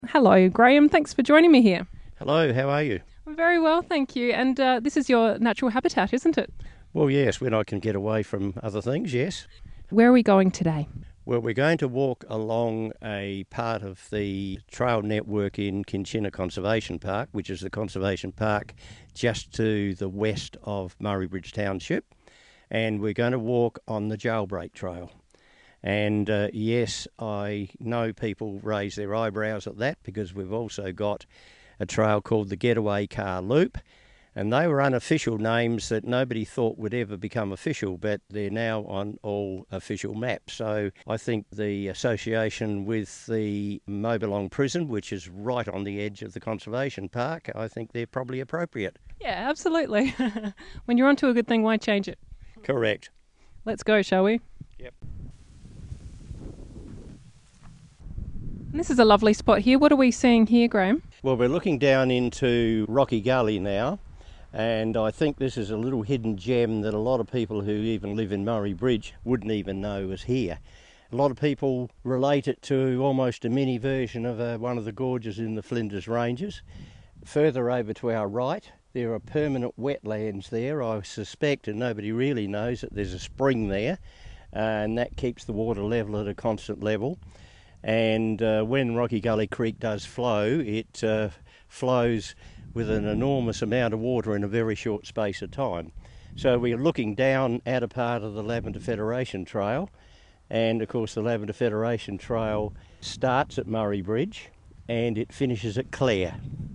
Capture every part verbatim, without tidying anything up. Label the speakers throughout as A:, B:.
A: Hello, Graham. Thanks for joining me here.
B: Hello, how are you?
A: I'm very well, thank you. And uh, this is your natural habitat, isn't it?
B: Well, yes, when I can get away from other things, yes.
A: Where are we going today?
B: Well, we're going to walk along a part of the trail network in Kinchina Conservation Park, which is the conservation park just to the west of Murray Bridge Township. And we're going to walk on the Jailbreak Trail. And uh, yes, I know people raise their eyebrows at that because we've also got a trail called the Getaway Car Loop. And they were unofficial names that nobody thought would ever become official, but they're now on all official maps. So I think the association with the Mobilong prison, which is right on the edge of the conservation park, I think they're probably appropriate.
A: Yeah, absolutely. When you're onto a good thing, why change it?
B: Correct.
A: Let's go, shall we?
B: Yep.
A: And this is a lovely spot here. What are we seeing here, Graham?
B: Well, we're looking down into Rocky Gully now. And I think this is a little hidden gem that a lot of people who even live in Murray Bridge wouldn't even know was here. A lot of people relate it to almost a mini version of uh, one of the gorges in the Flinders Ranges. Further over to our right, there are permanent wetlands there. I suspect, and nobody really knows, that there's a spring there, uh, and that keeps the water level at a constant level. And uh, when Rocky Gully Creek does flow, it uh, flows with an enormous amount of water in a very short space of time. So we're looking down at a part of the Lavender Federation Trail, and of course the Lavender Federation Trail starts at Murray Bridge and it finishes at Clare.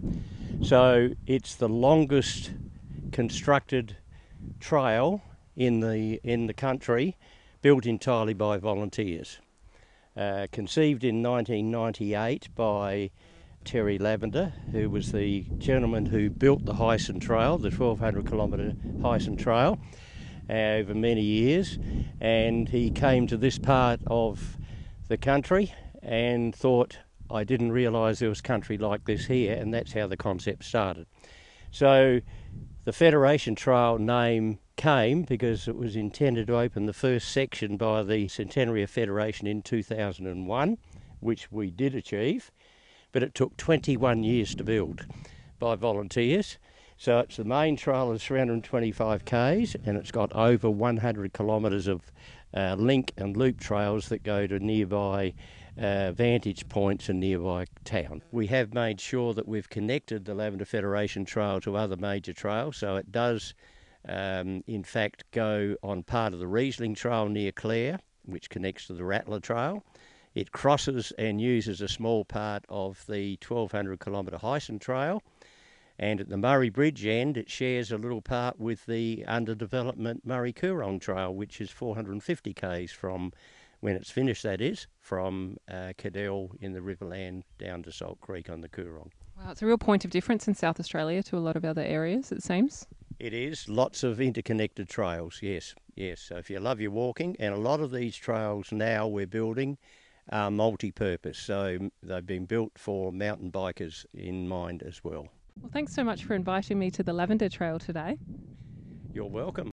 B: So it's the longest constructed trail in the in the country, built entirely by volunteers. Uh, conceived in nineteen ninety-eight by Terry Lavender, who was the gentleman who built the Hyson Trail, the twelve hundred kilometre Hyson Trail, uh, over many years. And he came to this part of the country and thought, I didn't realise there was country like this here, and that's how the concept started. So the Federation Trail name came because it was intended to open the first section by the Centenary of Federation in two thousand one, which we did achieve. But it took twenty-one years to build by volunteers. So it's the main trail is three hundred twenty-five kays, and it's got over one hundred kilometres of uh, link and loop trails that go to nearby uh, vantage points and nearby town. We have made sure that we've connected the Lavender Federation Trail to other major trails, so it does um, in fact go on part of the Riesling Trail near Clare, which connects to the Rattler Trail. It crosses and uses a small part of the twelve hundred kilometre Hyson Trail, and at the Murray Bridge end it shares a little part with the under development Murray Coorong Trail, which is four hundred fifty kays from, when it's finished that is, from uh, Cadell in the Riverland down to Salt Creek on the Coorong.
A: Wow, it's a real point of difference in South Australia to a lot of other areas, it seems.
B: It is, lots of interconnected trails, yes, yes. So if you love your walking, and a lot of these trails now we're building are multi-purpose, so they've been built for mountain bikers in mind as well.
A: Well, thanks so much for inviting me to the Lavender Trail today.
B: You're welcome.